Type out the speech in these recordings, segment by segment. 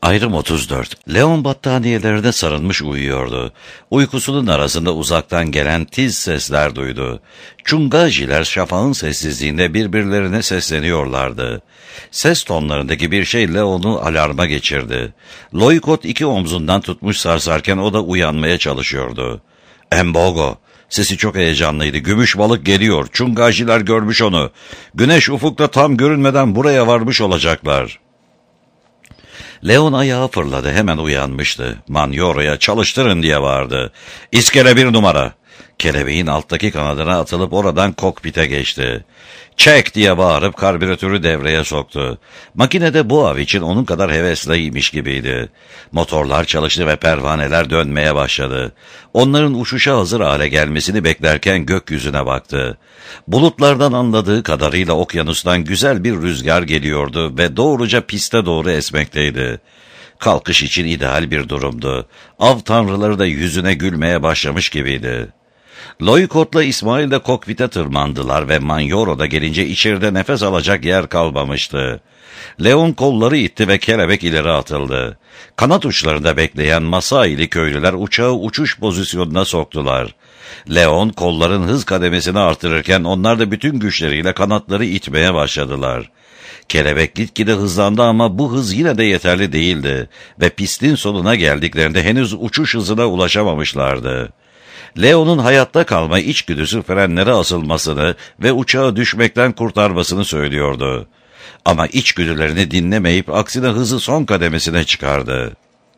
Ayrım 34. Leon battaniyelerine sarılmış uyuyordu. Uykusunun arasında uzaktan gelen tiz sesler duydu. Çungajiler şafağın sessizliğinde birbirlerine sesleniyorlardı. Ses tonlarındaki bir şey Leon'u alarma geçirdi. Loikot iki omzundan tutmuş sarsarken o da uyanmaya çalışıyordu. "Embogo!" Sesi çok heyecanlıydı. "Gümüş balık geliyor. Çungajiler görmüş onu. Güneş ufukta tam görünmeden buraya varmış olacaklar." Leon ayağa fırladı, hemen uyanmıştı. Manyoro'ya "Çalıştırın!" diye bağırdı. "İskele 1 numara!" Kelebeğin alttaki kanadına atılıp oradan kokpite geçti. "Çek!" diye bağırıp karbüratörü devreye soktu. Makinede bu av için onun kadar hevesliymiş gibiydi. Motorlar çalıştı ve pervaneler dönmeye başladı. Onların uçuşa hazır hale gelmesini beklerken gökyüzüne baktı. Bulutlardan anladığı kadarıyla okyanustan güzel bir rüzgar geliyordu ve doğruca piste doğru esmekteydi. Kalkış için ideal bir durumdu. Av tanrıları da yüzüne gülmeye başlamış gibiydi. Loikot'la İsmail de kokpite tırmandılar ve Manyoro'da gelince içeride nefes alacak yer kalmamıştı. Leon kolları itti ve kelebek ileri atıldı. Kanat uçlarında bekleyen Masaili köylüler uçağı uçuş pozisyonuna soktular. Leon kolların hız kademesini artırırken onlar da bütün güçleriyle kanatları itmeye başladılar. Kelebek gitgide hızlandı ama bu hız yine de yeterli değildi ve pistin sonuna geldiklerinde henüz uçuş hızına ulaşamamışlardı. Leon'un hayatta kalma içgüdüsü frenlere asılmasını ve uçağı düşmekten kurtarmasını söylüyordu. Ama içgüdülerini dinlemeyip aksine hızı son kademesine çıkardı.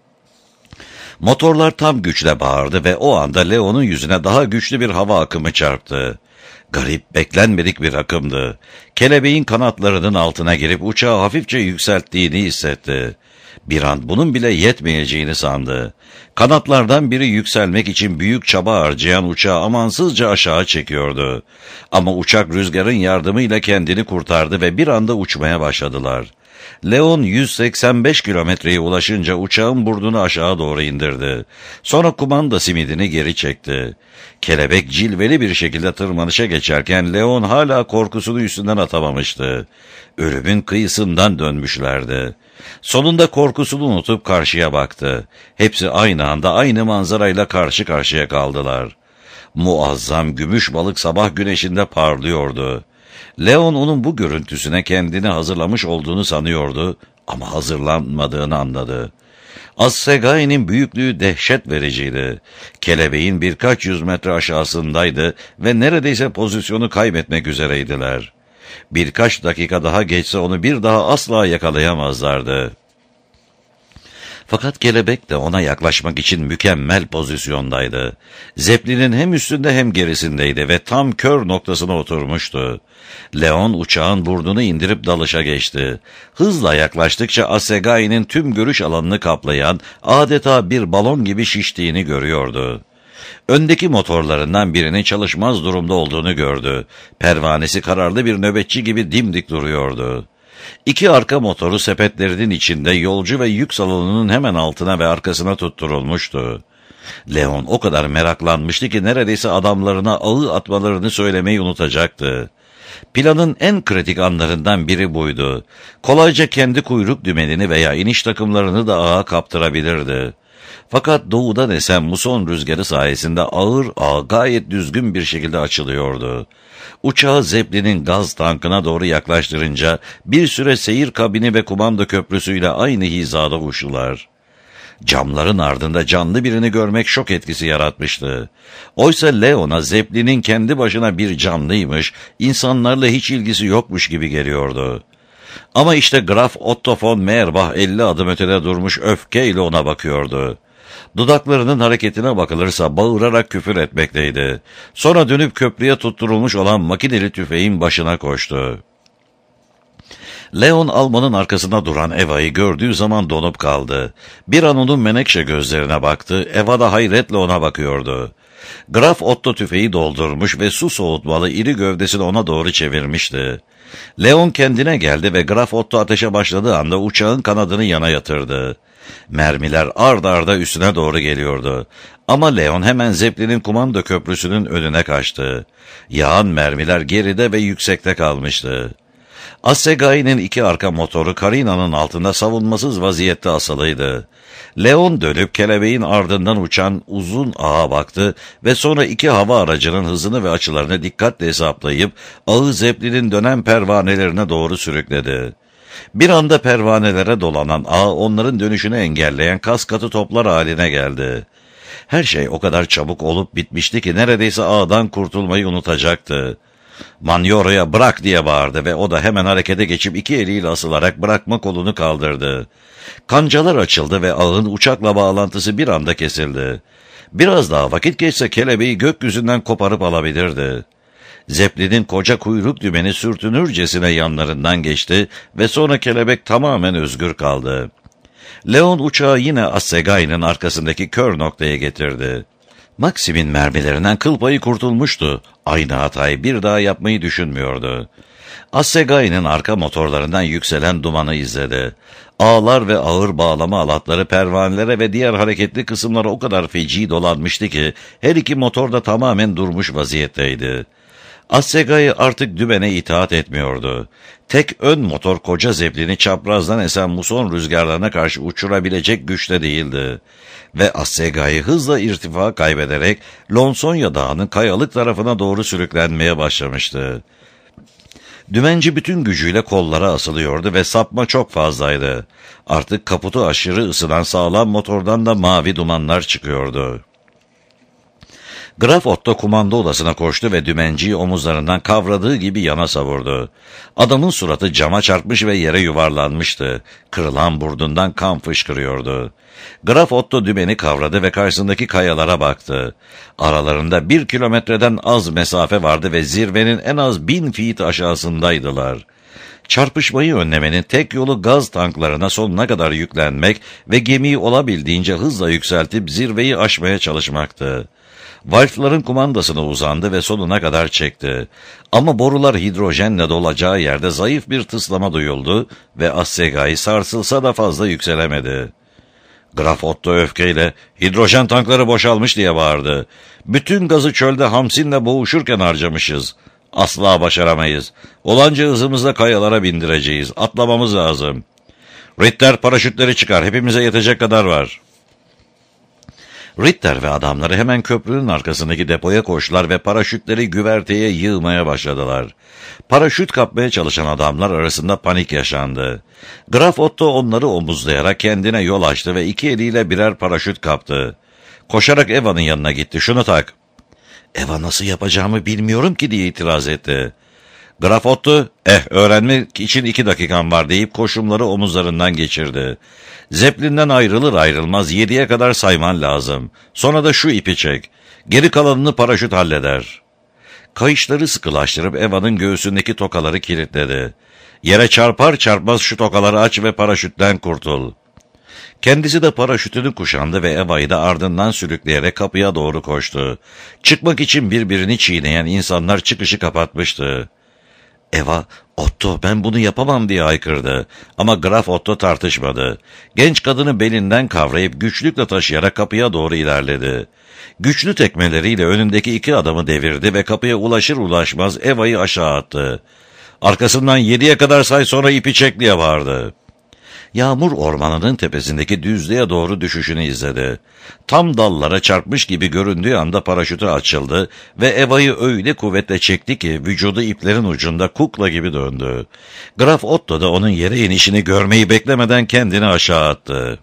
Motorlar tam güçle bağırdı ve o anda Leon'un yüzüne daha güçlü bir hava akımı çarptı. Garip, beklenmedik bir akımdı. Kelebeğin kanatlarının altına girip uçağı hafifçe yükselttiğini hissetti. Bir an bunun bile yetmeyeceğini sandı. Kanatlardan biri yükselmek için büyük çaba harcayan uçağı amansızca aşağı çekiyordu. Ama uçak rüzgarın yardımıyla kendini kurtardı ve bir anda uçmaya başladılar. Leon 185 kilometreye ulaşınca uçağın burnunu aşağı doğru indirdi. Sonra kumanda simidini geri çekti. Kelebek cilveli bir şekilde tırmanışa geçerken Leon hala korkusunu üstünden atamamıştı. Ölümün kıyısından dönmüşlerdi. Sonunda korkusunu unutup karşıya baktı. Hepsi aynı anda aynı manzarayla karşı karşıya kaldılar. Muazzam gümüş balık sabah güneşinde parlıyordu. Leon onun bu görüntüsüne kendini hazırlamış olduğunu sanıyordu ama hazırlanmadığını anladı. Assegai'nin büyüklüğü dehşet vericiydi. Kelebeğin birkaç yüz metre aşağısındaydı ve neredeyse pozisyonu kaybetmek üzereydiler. Birkaç dakika daha geçse onu bir daha asla yakalayamazlardı. Fakat kelebek de ona yaklaşmak için mükemmel pozisyondaydı. Zeplin'in hem üstünde hem gerisindeydi ve tam kör noktasına oturmuştu. Leon uçağın burnunu indirip dalışa geçti. Hızla yaklaştıkça Assegai'nin tüm görüş alanını kaplayan adeta bir balon gibi şiştiğini görüyordu. Öndeki motorlarından birinin çalışmaz durumda olduğunu gördü. Pervanesi kararlı bir nöbetçi gibi dimdik duruyordu. İki arka motoru sepetlerinin içinde yolcu ve yük salonunun hemen altına ve arkasına tutturulmuştu. Leon o kadar meraklanmıştı ki neredeyse adamlarına ağı atmalarını söylemeyi unutacaktı. Planın en kritik anlarından biri buydu. Kolayca kendi kuyruk dümenini veya iniş takımlarını da ağa kaptırabilirdi. Fakat doğudan esen muson rüzgarı sayesinde ağır ağ gayet düzgün bir şekilde açılıyordu. Uçağı Zeppelin'in gaz tankına doğru yaklaştırınca bir süre seyir kabini ve kumanda köprüsüyle aynı hizada uçtular. Camların ardında canlı birini görmek şok etkisi yaratmıştı. Oysa Leon'a Zeppelin'in kendi başına bir canlıymış, insanlarla hiç ilgisi yokmuş gibi geliyordu. Ama işte Graf Otto von Meyerbach 50 adım ötede durmuş öfkeyle ona bakıyordu. Dudaklarının hareketine bakılırsa bağırarak küfür etmekteydi. Sonra dönüp köprüye tutturulmuş olan makineli tüfeğin başına koştu. Leon Alman'ın arkasında duran Eva'yı gördüğü zaman donup kaldı. Bir an onun menekşe gözlerine baktı, Eva da hayretle ona bakıyordu. Graf Otto tüfeği doldurmuş ve su soğutmalı iri gövdesini ona doğru çevirmişti. Leon kendine geldi ve Graf Otto ateşe başladığı anda uçağın kanadını yana yatırdı. Mermiler ard arda üstüne doğru geliyordu. Ama Leon hemen Zeppelin'in kumanda köprüsünün önüne kaçtı. Yağan mermiler geride ve yüksekte kalmıştı. Assegai'nin iki arka motoru karinanın altında savunmasız vaziyette asılıydı. Leon dönüp kelebeğin ardından uçan uzun ağa baktı ve sonra iki hava aracının hızını ve açılarını dikkatle hesaplayıp ağı Zeppelin'in dönen pervanelerine doğru sürükledi. Bir anda pervanelere dolanan ağ onların dönüşünü engelleyen kas katı toplar haline geldi. Her şey o kadar çabuk olup bitmişti ki neredeyse ağdan kurtulmayı unutacaktı. "Manyoro'ya bırak!" diye bağırdı ve o da hemen harekete geçip iki eliyle asılarak bırakma kolunu kaldırdı. Kancalar açıldı ve ağın uçakla bağlantısı bir anda kesildi. Biraz daha vakit geçse kelebeği gökyüzünden koparıp alabilirdi. Zeppelin'in koca kuyruk dümeni sürtünürcesine yanlarından geçti ve sonra kelebek tamamen özgür kaldı. Leon uçağı yine Assegai'nin arkasındaki kör noktaya getirdi. Maxim'in mermilerinden kıl payı kurtulmuştu. Aynı hatayı bir daha yapmayı düşünmüyordu. Assegai'nin arka motorlarından yükselen dumanı izledi. Ağlar ve ağır bağlama alatları pervanelere ve diğer hareketli kısımlara o kadar feci dolanmıştı ki her iki motor da tamamen durmuş vaziyetteydi. Assegai artık dümene itaat etmiyordu. Tek ön motor koca Zeppelin'i çaprazdan esen muson rüzgarlarına karşı uçurabilecek güçte değildi. Ve Assegai hızla irtifa kaybederek Lonsonya Dağı'nın kayalık tarafına doğru sürüklenmeye başlamıştı. Dümenci bütün gücüyle kollara asılıyordu ve sapma çok fazlaydı. Artık kaputu aşırı ısınan sağlam motordan da mavi dumanlar çıkıyordu. Graf Otto kumanda odasına koştu ve dümenciyi omuzlarından kavradığı gibi yana savurdu. Adamın suratı cama çarpmış ve yere yuvarlanmıştı. Kırılan burnundan kan fışkırıyordu. Graf Otto dümeni kavradı ve karşısındaki kayalara baktı. Aralarında 1 kilometreden az mesafe vardı ve zirvenin en az 1000 feet aşağısındaydılar. Çarpışmayı önlemenin tek yolu gaz tanklarına sonuna kadar yüklenmek ve gemiyi olabildiğince hızla yükseltip zirveyi aşmaya çalışmaktı. Valfların kumandasına uzandı ve sonuna kadar çekti. Ama borular hidrojenle dolacağı yerde zayıf bir tıslama duyuldu ve Assegai sarsılsa da fazla yükselemedi. Graf Otto öfkeyle "Hidrojen tankları boşalmış!" diye bağırdı. "Bütün gazı çölde Hamsin'le boğuşurken harcamışız. Asla başaramayız. Olanca hızımızla kayalara bindireceğiz. Atlamamız lazım. Ritter paraşütleri çıkar. Hepimize yetecek kadar var." Ritter ve adamları hemen köprünün arkasındaki depoya koştular ve paraşütleri güverteye yığmaya başladılar. Paraşüt kapmaya çalışan adamlar arasında panik yaşandı. Graf Otto onları omuzlayarak kendine yol açtı ve iki eliyle birer paraşüt kaptı. Koşarak Eva'nın yanına gitti. "Şunu tak." "Eva nasıl yapacağımı bilmiyorum ki," diye itiraz etti. Graf Otto, öğrenmek için 2 dakikan var," deyip koşumları omuzlarından geçirdi. "Zeppelin'den ayrılır ayrılmaz 7'ye kadar sayman lazım. Sonra da şu ipi çek. Geri kalanını paraşüt halleder." Kayışları sıkılaştırıp Eva'nın göğsündeki tokaları kilitledi. "Yere çarpar çarpmaz şu tokaları aç ve paraşütten kurtul." Kendisi de paraşütünü kuşandı ve Eva'yı da ardından sürükleyerek kapıya doğru koştu. Çıkmak için birbirini çiğneyen insanlar çıkışı kapatmıştı. Eva, "Otto, ben bunu yapamam," diye haykırdı. Ama Graf Otto tartışmadı. Genç kadını belinden kavrayıp güçlükle taşıyarak kapıya doğru ilerledi. Güçlü tekmeleriyle önündeki 2 adamı devirdi ve kapıya ulaşır ulaşmaz Eva'yı aşağı attı. Arkasından 7'ye kadar say, sonra ipi çek diye bağırdı. Yağmur ormanının tepesindeki düzlüğe doğru düşüşünü izledi. Tam dallara çarpmış gibi göründüğü anda paraşütü açıldı ve Eva'yı öyle kuvvetle çekti ki vücudu iplerin ucunda kukla gibi döndü. Graf Otto da onun yere inişini görmeyi beklemeden kendini aşağı attı.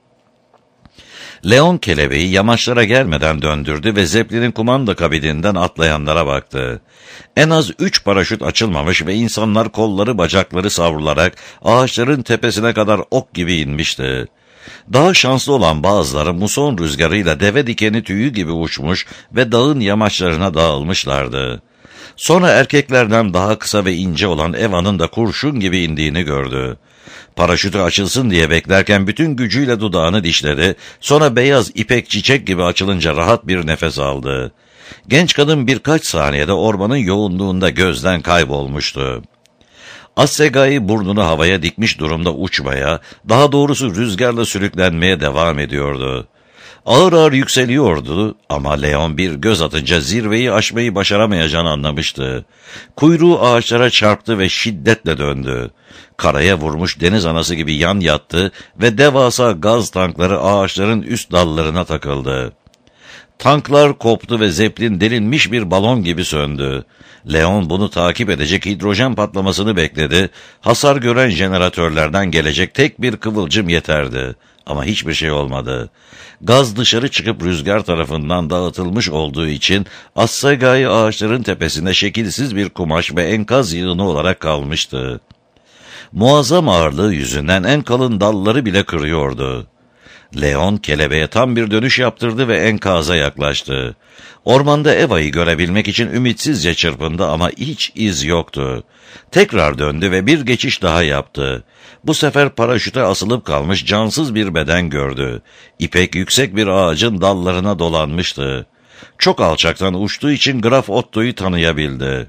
Leon kelebeği yamaçlara gelmeden döndürdü ve Zeppelin'in kumanda kabininden atlayanlara baktı. En az 3 paraşüt açılmamış ve insanlar kolları bacakları savrularak ağaçların tepesine kadar ok gibi inmişti. Daha şanslı olan bazıları muson rüzgarıyla deve dikeni tüyü gibi uçmuş ve dağın yamaçlarına dağılmışlardı. Sonra erkeklerden daha kısa ve ince olan Eva'nın da kurşun gibi indiğini gördü. Paraşütü açılsın diye beklerken bütün gücüyle dudağını dişledi, sonra beyaz ipek çiçek gibi açılınca rahat bir nefes aldı. Genç kadın birkaç saniyede ormanın yoğunluğunda gözden kaybolmuştu. Assegai burnunu havaya dikmiş durumda uçmaya, daha doğrusu rüzgarla sürüklenmeye devam ediyordu. Ağır ağır yükseliyordu ama Leon bir göz atınca zirveyi aşmayı başaramayacağını anlamıştı. Kuyruğu ağaçlara çarptı ve şiddetle döndü. Karaya vurmuş deniz anası gibi yan yattı ve devasa gaz tankları ağaçların üst dallarına takıldı. Tanklar koptu ve Zeppelin delinmiş bir balon gibi söndü. Leon bunu takip edecek hidrojen patlamasını bekledi. Hasar gören jeneratörlerden gelecek tek bir kıvılcım yeterdi. Ama hiçbir şey olmadı. Gaz dışarı çıkıp rüzgar tarafından dağıtılmış olduğu için Assegai ağaçların tepesinde şekilsiz bir kumaş ve enkaz yığını olarak kalmıştı. Muazzam ağırlığı yüzünden en kalın dalları bile kırıyordu. Leon kelebeğe tam bir dönüş yaptırdı ve enkaza yaklaştı. Ormanda Eva'yı görebilmek için ümitsizce çırpındı ama hiç iz yoktu. Tekrar döndü ve bir geçiş daha yaptı. Bu sefer paraşüte asılıp kalmış cansız bir beden gördü. İpek yüksek bir ağacın dallarına dolanmıştı. Çok alçaktan uçtuğu için Graf Otto'yu tanıyabildi.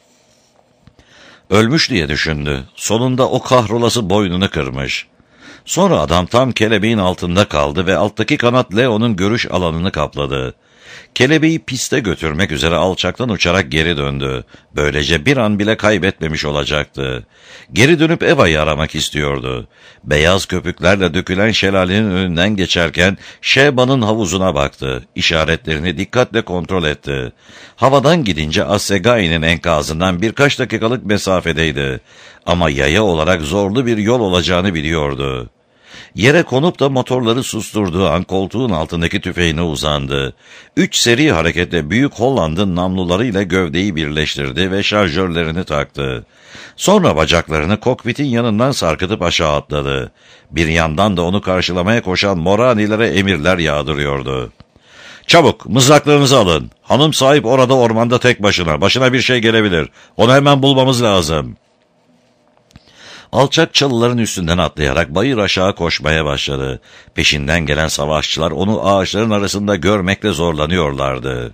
Ölmüş diye düşündü. Sonunda o kahrolası boynunu kırmış. Sonra adam tam kelebeğin altında kaldı ve alttaki kanat Leon'un görüş alanını kapladı. Kelebeği piste götürmek üzere alçaktan uçarak geri döndü. Böylece bir an bile kaybetmemiş olacaktı. Geri dönüp Eva'yı aramak istiyordu. Beyaz köpüklerle dökülen şelalenin önünden geçerken Sheba'nın havuzuna baktı. İşaretlerini dikkatle kontrol etti. Havadan gidince Assegai'nin enkazından birkaç dakikalık mesafedeydi. Ama yaya olarak zorlu bir yol olacağını biliyordu. Yere konup da motorları susturduğu an koltuğun altındaki tüfeğine uzandı. 3 seri hareketle Büyük Holland'ın namlularıyla gövdeyi birleştirdi ve şarjörlerini taktı. Sonra bacaklarını kokpitin yanından sarkıtıp aşağı atladı. Bir yandan da onu karşılamaya koşan Moranilere emirler yağdırıyordu. "Çabuk, mızraklarınızı alın. Hanım sahip orada ormanda tek başına. Başına bir şey gelebilir. Onu hemen bulmamız lazım." Alçak çalıların üstünden atlayarak bayır aşağı koşmaya başladı. Peşinden gelen savaşçılar onu ağaçların arasında görmekle zorlanıyorlardı.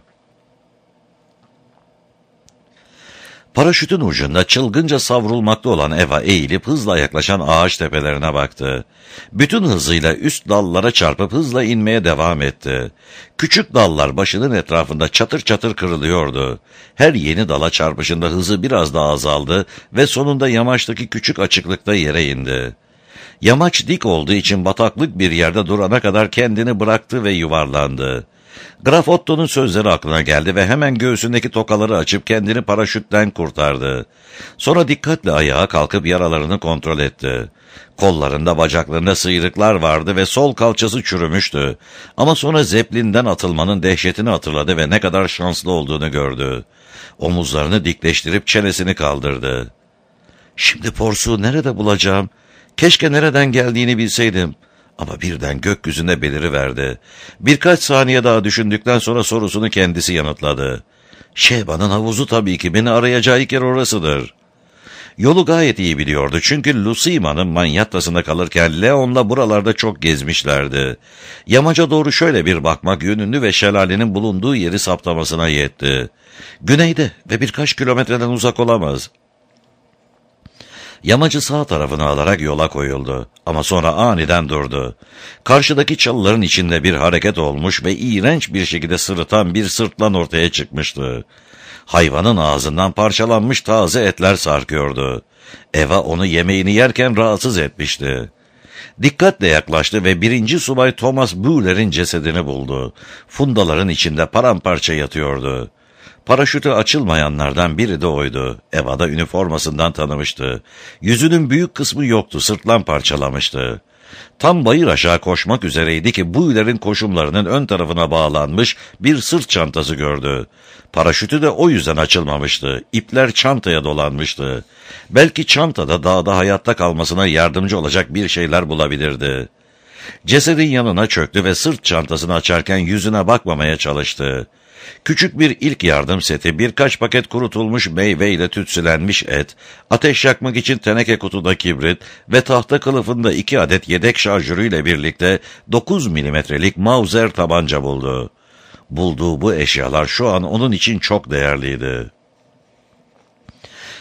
Paraşütün ucunda çılgınca savrulmakta olan Eva eğilip hızla yaklaşan ağaç tepelerine baktı. Bütün hızıyla üst dallara çarpıp hızla inmeye devam etti. Küçük dallar başının etrafında çatır çatır kırılıyordu. Her yeni dala çarpışında hızı biraz daha azaldı ve sonunda yamaçtaki küçük açıklıkta yere indi. Yamaç dik olduğu için bataklık bir yerde durana kadar kendini bıraktı ve yuvarlandı. Graf Otto'nun sözleri aklına geldi ve hemen göğsündeki tokaları açıp kendini paraşütten kurtardı. Sonra dikkatle ayağa kalkıp yaralarını kontrol etti. Kollarında, bacaklarında sıyrıklar vardı ve sol kalçası çürümüştü. Ama sonra Zeppelin'den atılmanın dehşetini hatırladı ve ne kadar şanslı olduğunu gördü. Omuzlarını dikleştirip çenesini kaldırdı. "Şimdi porsuğu nerede bulacağım? Keşke nereden geldiğini bilseydim." Ama birden gökyüzünde beliriverdi. Birkaç saniye daha düşündükten sonra sorusunu kendisi yanıtladı. "Sheba'nın havuzu tabii ki, beni arayacağı ilk yer orasıdır." Yolu gayet iyi biliyordu çünkü Lucima'nın manyattasında kalırken Leon'la buralarda çok gezmişlerdi. Yamaca doğru şöyle bir bakmak yönünü ve şelalenin bulunduğu yeri saptamasına yetti. Güneyde ve birkaç kilometreden uzak olamaz. Yamacı sağ tarafına alarak yola koyuldu ama sonra aniden durdu. Karşıdaki çalıların içinde bir hareket olmuş ve iğrenç bir şekilde sırıtan bir sırtlan ortaya çıkmıştı. Hayvanın ağzından parçalanmış taze etler sarkıyordu. Eva onu yemeğini yerken rahatsız etmişti. Dikkatle yaklaştı ve 1. Subay Thomas Büller'in cesedini buldu. Fundaların içinde paramparça yatıyordu. Paraşütü açılmayanlardan biri de oydu. Eva da üniformasından tanımıştı. Yüzünün büyük kısmı yoktu, sırtlan parçalamıştı. Tam bayır aşağı koşmak üzereydi ki Büller'in koşumlarının ön tarafına bağlanmış bir sırt çantası gördü. Paraşütü de o yüzden açılmamıştı. İpler çantaya dolanmıştı. Belki çantada dağda hayatta kalmasına yardımcı olacak bir şeyler bulabilirdi. Cesedin yanına çöktü ve sırt çantasını açarken yüzüne bakmamaya çalıştı. Küçük bir ilk yardım seti, birkaç paket kurutulmuş meyveyle tütsülenmiş et, ateş yakmak için teneke kutuda kibrit ve tahta kılıfında 2 adet yedek şarjörüyle birlikte 9 milimetrelik Mauser tabanca buldu. Bulduğu bu eşyalar şu an onun için çok değerliydi.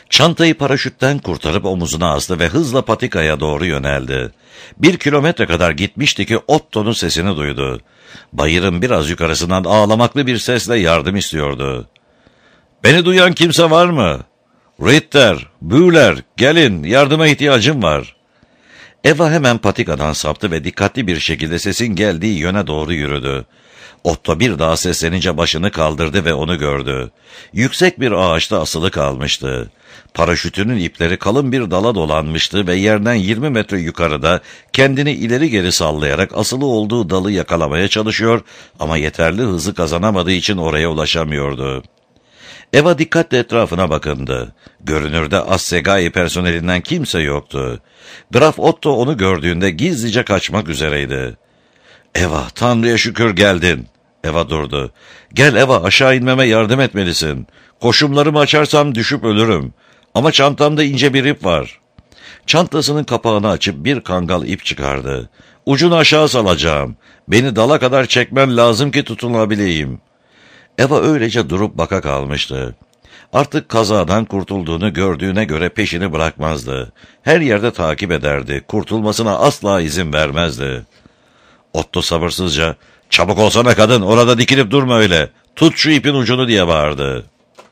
Çantayı paraşütten kurtarıp omuzuna astı ve hızla patikaya doğru yöneldi. 1 kilometre kadar gitmişti ki Otto'nun sesini duydu. Bayırın biraz yukarısından ağlamaklı bir sesle yardım istiyordu. ''Beni duyan kimse var mı? Ritter, Bühler, gelin, yardıma ihtiyacım var.'' Eva hemen patikadan saptı ve dikkatli bir şekilde sesin geldiği yöne doğru yürüdü. Otto bir daha seslenince başını kaldırdı ve onu gördü. Yüksek bir ağaçta asılı kalmıştı. Paraşütünün ipleri kalın bir dala dolanmıştı ve yerden 20 metre yukarıda kendini ileri geri sallayarak asılı olduğu dalı yakalamaya çalışıyor ama yeterli hızı kazanamadığı için oraya ulaşamıyordu. Eva dikkatle etrafına bakındı. Görünürde Assegai personelinden kimse yoktu. Graf Otto onu gördüğünde gizlice kaçmak üzereydi. ''Eva, Tanrı'ya şükür geldin.'' Eva durdu. ''Gel Eva, aşağı inmeme yardım etmelisin. Koşumlarımı açarsam düşüp ölürüm. Ama çantamda ince bir ip var.'' Çantasının kapağını açıp bir kangal ip çıkardı. ''Ucunu aşağı salacağım. Beni dala kadar çekmen lazım ki tutunabileyim.'' Eva öylece durup baka kalmıştı. Artık kazadan kurtulduğunu gördüğüne göre peşini bırakmazdı. Her yerde takip ederdi. Kurtulmasına asla izin vermezdi. Otto sabırsızca, ''Çabuk olsana kadın, orada dikilip durma öyle. Tut şu ipin ucunu.'' diye bağırdı.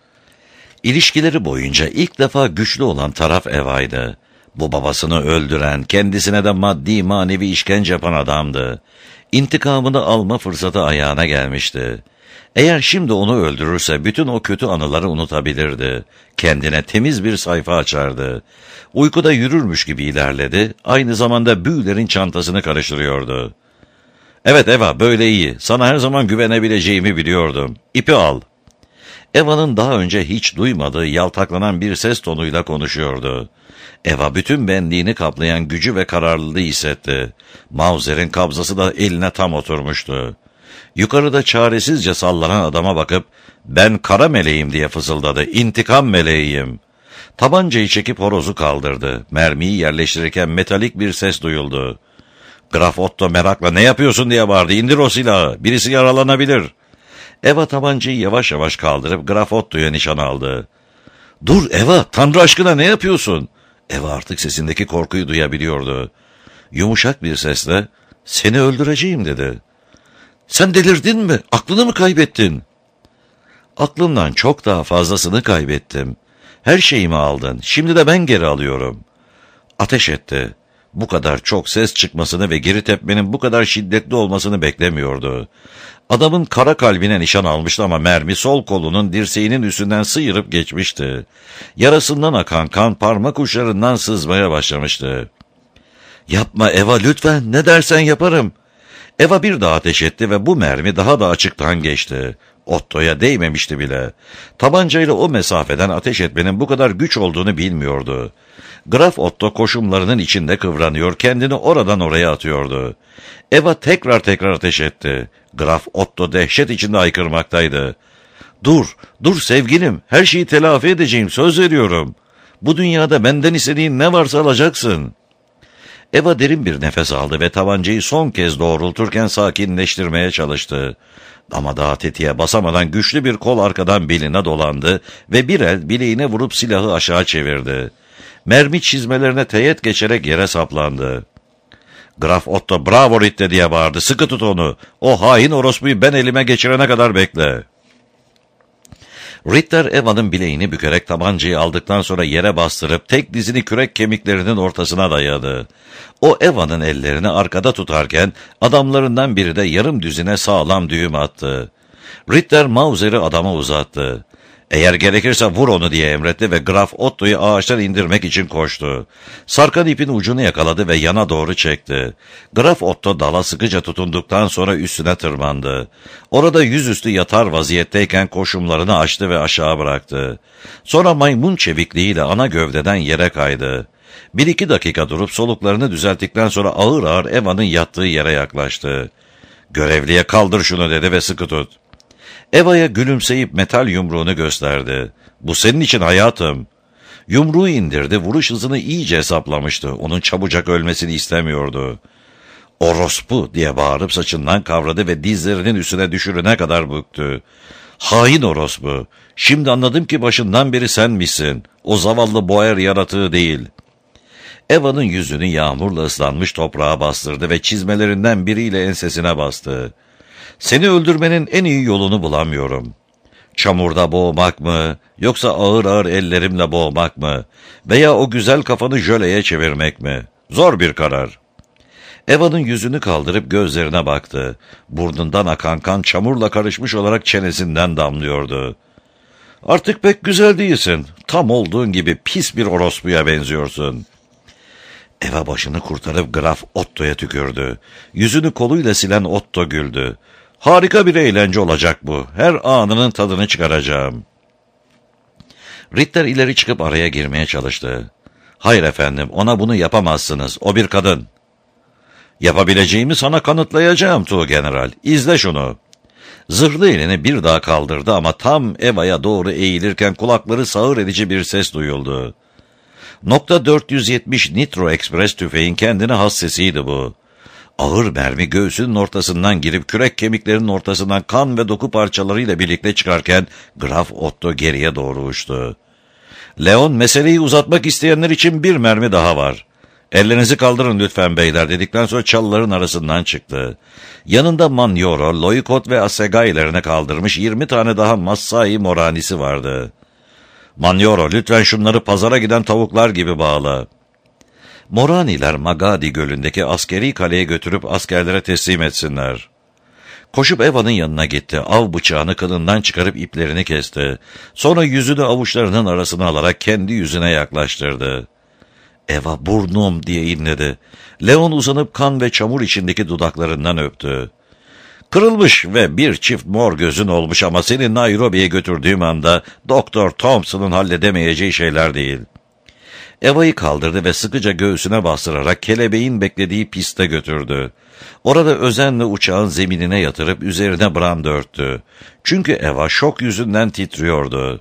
İlişkileri boyunca ilk defa güçlü olan taraf Eva'ydı. Bu babasını öldüren, kendisine de maddi manevi işkence yapan adamdı. İntikamını alma fırsatı ayağına gelmişti. Eğer şimdi onu öldürürse bütün o kötü anıları unutabilirdi. Kendine temiz bir sayfa açardı. Uykuda yürürmüş gibi ilerledi, aynı zamanda Bühler'in çantasını karıştırıyordu. ''Evet Eva, böyle iyi. Sana her zaman güvenebileceğimi biliyordum. İpi al.'' Eva'nın daha önce hiç duymadığı yaltaklanan bir ses tonuyla konuşuyordu. Eva bütün benliğini kaplayan gücü ve kararlılığı hissetti. Mauser'in kabzası da eline tam oturmuştu. Yukarıda çaresizce sallanan adama bakıp, ''Ben kara meleğim.'' diye fısıldadı. ''İntikam meleğiyim.'' Tabancayı çekip horozu kaldırdı. Mermiyi yerleştirirken metalik bir ses duyuldu. Graf Otto merakla ''Ne yapıyorsun?'' diye bağırdı. ''İndir o silahı. Birisi yaralanabilir.'' Eva tabancayı yavaş yavaş kaldırıp Graf Otto'ya nişan aldı. ''Dur Eva, Tanrı aşkına ne yapıyorsun?'' Eva artık sesindeki korkuyu duyabiliyordu. Yumuşak bir sesle ''Seni öldüreceğim.'' dedi. ''Sen delirdin mi? Aklını mı kaybettin?'' ''Aklımdan çok daha fazlasını kaybettim. Her şeyimi aldın. Şimdi de ben geri alıyorum.'' Ateş etti. Bu kadar çok ses çıkmasını ve geri tepmenin bu kadar şiddetli olmasını beklemiyordu. Adamın kara kalbine nişan almıştı ama mermi sol kolunun dirseğinin üstünden sıyırıp geçmişti. Yarasından akan kan parmak uçlarından sızmaya başlamıştı. ''Yapma Eva lütfen, ne dersen yaparım.'' Eva bir daha ateş etti ve bu mermi daha da açıktan geçti. Otto'ya değmemişti bile. Tabancayla o mesafeden ateş etmenin bu kadar güç olduğunu bilmiyordu. Graf Otto koşumlarının içinde kıvranıyor, kendini oradan oraya atıyordu. Eva tekrar ateş etti. Graf Otto dehşet içinde haykırmaktaydı. ''Dur sevgilim, her şeyi telafi edeceğim, söz veriyorum. Bu dünyada benden istediğin ne varsa alacaksın.'' Eva derin bir nefes aldı ve tabancayı son kez doğrulturken sakinleştirmeye çalıştı. Ama daha tetiğe basamadan güçlü bir kol arkadan beline dolandı ve bir el bileğine vurup silahı aşağı çevirdi. Mermi çizmelerine teğet geçerek yere saplandı. Graf Otto ''Bravo Ritter'' diye bağırdı. ''Sıkı tut onu. O hain orospuyu ben elime geçirene kadar bekle.'' Ritter Eva'nın bileğini bükerek tabancayı aldıktan sonra yere bastırıp tek dizini kürek kemiklerinin ortasına dayadı. O Eva'nın ellerini arkada tutarken adamlarından biri de yarım düzine sağlam düğüm attı. Ritter Mauser'i adama uzattı. ''Eğer gerekirse vur onu.'' diye emretti ve Graf Otto'yu ağaçtan indirmek için koştu. Sarkan ipin ucunu yakaladı ve yana doğru çekti. Graf Otto dala sıkıca tutunduktan sonra üstüne tırmandı. Orada yüzüstü yatar vaziyetteyken koşumlarını açtı ve aşağı bıraktı. Sonra maymun çevikliğiyle ana gövdeden yere kaydı. 1-2 dakika durup soluklarını düzelttikten sonra ağır ağır Eva'nın yattığı yere yaklaştı. ''Görevliye kaldır şunu.'' dedi ve sıkı tut. Eva'ya gülümseyip metal yumruğunu gösterdi. ''Bu senin için hayatım.'' Yumruğu indirdi, vuruş hızını iyice hesaplamıştı. Onun çabucak ölmesini istemiyordu. ''Orospu!'' diye bağırıp saçından kavradı ve dizlerinin üstüne düşürene kadar büktü. Hain orospu. Şimdi anladım ki başından beri senmişsin. O zavallı Boer yaratığı değil. Eva'nın yüzünü yağmurla ıslanmış toprağa bastırdı ve çizmelerinden biriyle ensesine bastı. Seni öldürmenin en iyi yolunu bulamıyorum. Çamurda boğmak mı, yoksa ağır ağır ellerimle boğmak mı, veya o güzel kafanı jöleye çevirmek mi? Zor bir karar. Eva'nın yüzünü kaldırıp gözlerine baktı. Burnundan akan kan çamurla karışmış olarak çenesinden damlıyordu. Artık pek güzel değilsin. Tam olduğun gibi pis bir orospuya benziyorsun. Eva başını kurtarıp Graf Otto'ya tükürdü. Yüzünü koluyla silen Otto güldü. Harika bir eğlence olacak bu. Her anının tadını çıkaracağım. Ritter ileri çıkıp araya girmeye çalıştı. Hayır efendim, ona bunu yapamazsınız. O bir kadın. Yapabileceğimi sana kanıtlayacağım Tuğgeneral. İzle şunu. Zırhlı elini bir daha kaldırdı ama tam Eva'ya doğru eğilirken kulakları sağır edici bir ses duyuldu. .470 Nitro Express tüfeğin kendine has sesiydi bu. Ağır mermi göğsünün ortasından girip kürek kemiklerinin ortasından kan ve doku parçalarıyla birlikte çıkarken Graf Otto geriye doğru uçtu. Leon, meseleyi uzatmak isteyenler için bir mermi daha var. Ellerinizi kaldırın lütfen beyler dedikten sonra çalıların arasından çıktı. Yanında Manyoro, Loikot ve Asegai'lerine kaldırmış 20 tane daha Massai Moranisi vardı. Manyoro, lütfen şunları pazara giden tavuklar gibi bağla. Moraniler Magadi Gölü'ndeki askeri kaleye götürüp askerlere teslim etsinler. Koşup Eva'nın yanına gitti. Av bıçağını kılından çıkarıp iplerini kesti. Sonra yüzünü avuçlarının arasına alarak kendi yüzüne yaklaştırdı. Eva burnum diye inledi. Leon uzanıp kan ve çamur içindeki dudaklarından öptü. Kırılmış ve bir çift mor gözün olmuş ama seni Nairobi'ye götürdüğüm anda Doktor Thompson'ın halledemeyeceği şeyler değil. Eva'yı kaldırdı ve sıkıca göğsüne bastırarak kelebeğin beklediği piste götürdü. Orada özenle uçağın zeminine yatırıp üzerine branda örttü. Çünkü Eva şok yüzünden titriyordu.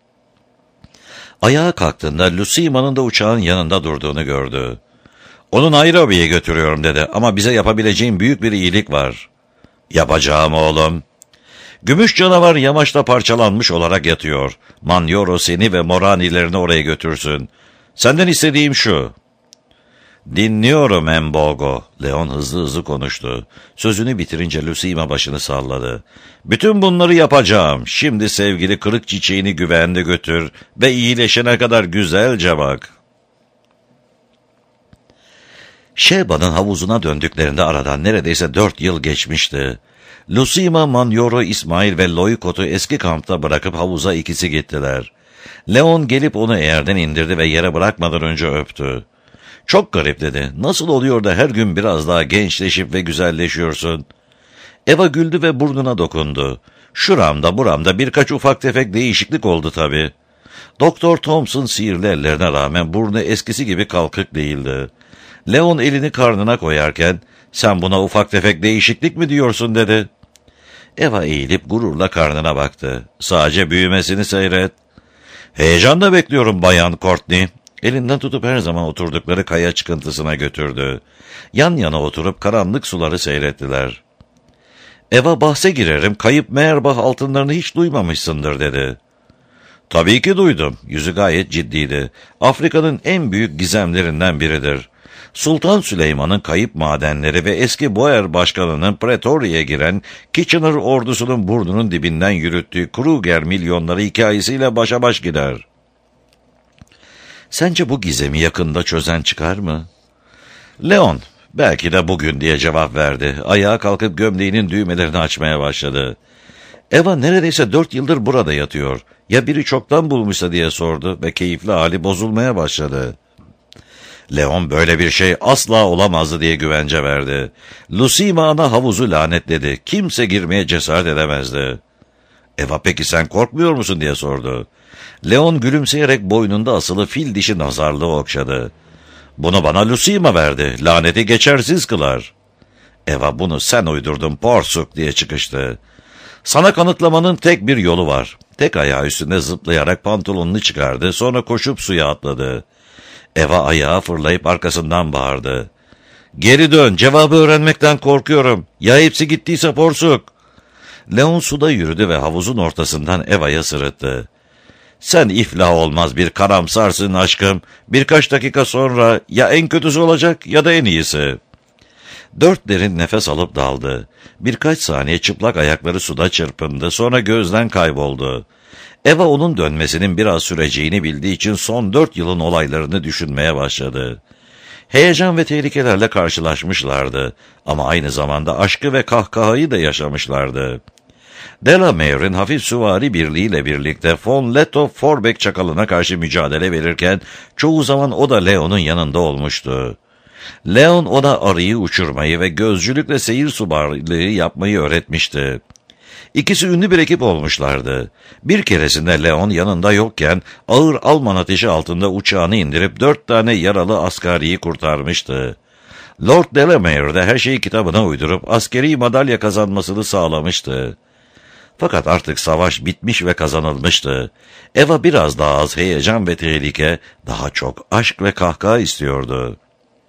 Ayağa kalktığında Lucima'nın da uçağın yanında durduğunu gördü. Onu Nairobi'ye götürüyorum dedi ama bize yapabileceğin büyük bir iyilik var. Yapacağım oğlum. Gümüş canavar yamaçta parçalanmış olarak yatıyor. Manyoro seni ve Moranilerini oraya götürsün. Senden istediğim şu. Dinliyorum Embogo. Leon hızlı hızlı konuştu. Sözünü bitirince Lucima başını salladı. Bütün bunları yapacağım. Şimdi sevgili kırık çiçeğini güvende götür ve iyileşene kadar güzelce bak. Sheba'nın havuzuna döndüklerinde aradan neredeyse 4 yıl geçmişti. Lucima, Manyoro, İsmail ve Loikot'u eski kampta bırakıp havuza ikisi gittiler. Leon gelip onu eğerden indirdi ve yere bırakmadan önce öptü. Çok garip dedi. Nasıl oluyor da her gün biraz daha gençleşip ve güzelleşiyorsun? Eva güldü ve burnuna dokundu. Şuramda buramda birkaç ufak tefek değişiklik oldu tabii. Doktor Thompson sihirli ellerine rağmen burnu eskisi gibi kalkık değildi. Leon elini karnına koyarken sen buna ufak tefek değişiklik mi diyorsun dedi. Eva eğilip gururla karnına baktı. Sadece büyümesini seyret. Heyecanla bekliyorum Bayan Courtney. Elinden tutup her zaman oturdukları kaya çıkıntısına götürdü. Yan yana oturup karanlık suları seyrettiler. Eva bahse girerim, kayıp Meherbah altınlarını hiç duymamışsındır dedi. Tabii ki duydum. Yüzü gayet ciddiydi. Afrika'nın en büyük gizemlerinden biridir. Sultan Süleyman'ın kayıp madenleri ve eski Boer başkanının Pretoria'ya giren Kitchener ordusunun burnunun dibinden yürüttüğü Kruger milyonları hikayesiyle başa baş gider. Sence bu gizemi yakında çözen çıkar mı? Leon, belki de bugün diye cevap verdi. Ayağa kalkıp gömleğinin düğmelerini açmaya başladı. Eva neredeyse 4 yıldır burada yatıyor. Ya biri çoktan bulmuşsa diye sordu ve keyifli hali bozulmaya başladı. Leon böyle bir şey asla olamazdı diye güvence verdi. Lucima ana havuzu lanetledi. Kimse girmeye cesaret edemezdi. Eva peki sen korkmuyor musun diye sordu. Leon gülümseyerek boynunda asılı fil dişi nazarlığı okşadı. Bunu bana Lucima verdi. Laneti geçersiz kılar. Eva bunu sen uydurdun porsuk diye çıkıştı. Sana kanıtlamanın tek bir yolu var. Tek ayağı üstünde zıplayarak pantolonunu çıkardı. Sonra koşup suya atladı. Eva ayağa fırlayıp arkasından bağırdı. Geri dön, cevabı öğrenmekten korkuyorum. Ya hepsi gittiyse porsuk. Leon suda yürüdü ve havuzun ortasından Eva'ya sırıttı. "Sen iflah olmaz bir karamsarsın aşkım. Birkaç dakika sonra ya en kötüsü olacak ya da en iyisi." 4 derin nefes alıp daldı. Birkaç saniye çıplak ayakları suda çırpındı, sonra gözden kayboldu. Eva onun dönmesinin biraz süreceğini bildiği için son 4 yılın olaylarını düşünmeye başladı. Heyecan ve tehlikelerle karşılaşmışlardı ama aynı zamanda aşkı ve kahkahayı da yaşamışlardı. Delamere'in hafif süvari birliğiyle birlikte von Lettow-Vorbeck çakalına karşı mücadele verirken çoğu zaman o da Leon'un yanında olmuştu. Leon ona arıyı uçurmayı ve gözcülükle seyir subaylığı yapmayı öğretmişti. İkisi ünlü bir ekip olmuşlardı. Bir keresinde Leon yanında yokken ağır Alman ateşi altında uçağını indirip 4 tane yaralı askeriyi kurtarmıştı. Lord Delamere de her şeyi kitabına uydurup askeri madalya kazanmasını sağlamıştı. Fakat artık savaş bitmiş ve kazanılmıştı. Eva biraz daha az heyecan ve tehlike, daha çok aşk ve kahkaha istiyordu.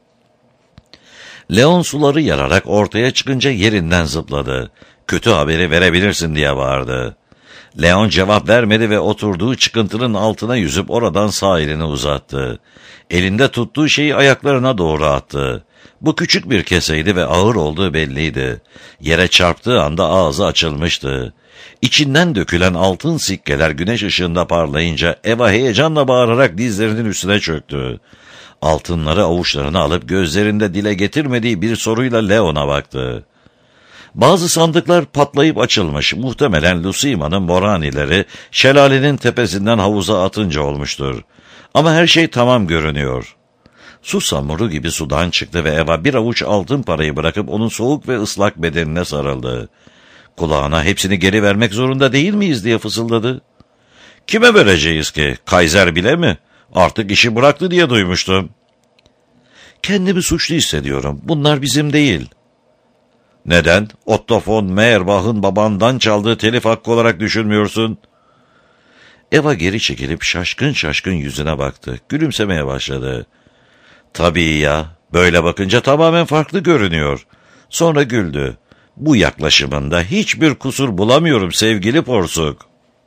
Leon suları yararak ortaya çıkınca yerinden zıpladı. "Kötü haberi verebilirsin," diye bağırdı. Leon cevap vermedi ve oturduğu çıkıntının altına yüzüp oradan sağ elini uzattı. Elinde tuttuğu şeyi ayaklarına doğru attı. Bu küçük bir keseydi ve ağır olduğu belliydi. Yere çarptığı anda ağzı açılmıştı. İçinden dökülen altın sikkeler güneş ışığında parlayınca Eva heyecanla bağırarak dizlerinin üstüne çöktü. Altınları avuçlarına alıp gözlerinde dile getirmediği bir soruyla Leon'a baktı. Bazı sandıklar patlayıp açılmış, muhtemelen Lucima'nın moranileri şelalenin tepesinden havuza atınca olmuştur. Ama her şey tamam görünüyor. Su samuru gibi sudan çıktı ve Eva bir avuç altın parayı bırakıp onun soğuk ve ıslak bedenine sarıldı. Kulağına "Hepsini geri vermek zorunda değil miyiz?" diye fısıldadı. "Kime vereceğiz ki? Kaiser bile mi? Artık işi bıraktı diye duymuştum." "Kendimi suçlu hissediyorum. Bunlar bizim değil." "Neden? Otto von Meyerbach'ın babandan çaldığı telif hakkı olarak düşünmüyorsun?" Eva geri çekilip şaşkın şaşkın yüzüne baktı. Gülümsemeye başladı. "Tabii ya, böyle bakınca tamamen farklı görünüyor." Sonra güldü. "Bu yaklaşımında hiçbir kusur bulamıyorum sevgili porsuk."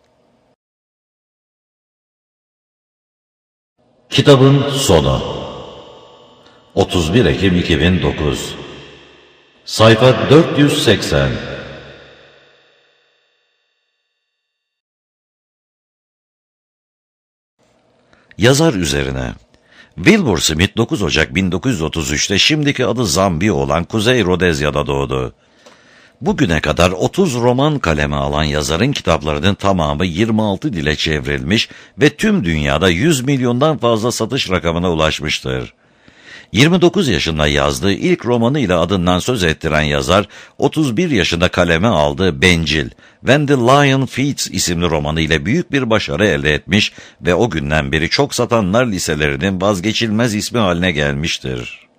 Kitabın sonu 31 Ekim 2009 Sayfa 480. Yazar üzerine. Wilbur Smith 9 Ocak 1933'te şimdiki adı Zambiya olan Kuzey Rodezya'da doğdu. Bugüne kadar 30 roman kaleme alan yazarın kitaplarının tamamı 26 dile çevrilmiş ve tüm dünyada 100 milyondan fazla satış rakamına ulaşmıştır. 29 yaşında yazdığı ilk romanıyla adından söz ettiren yazar, 31 yaşında kaleme aldığı Bencil, When the Lion Feeds isimli romanıyla büyük bir başarı elde etmiş ve o günden beri çok satanlar liselerinin vazgeçilmez ismi haline gelmiştir.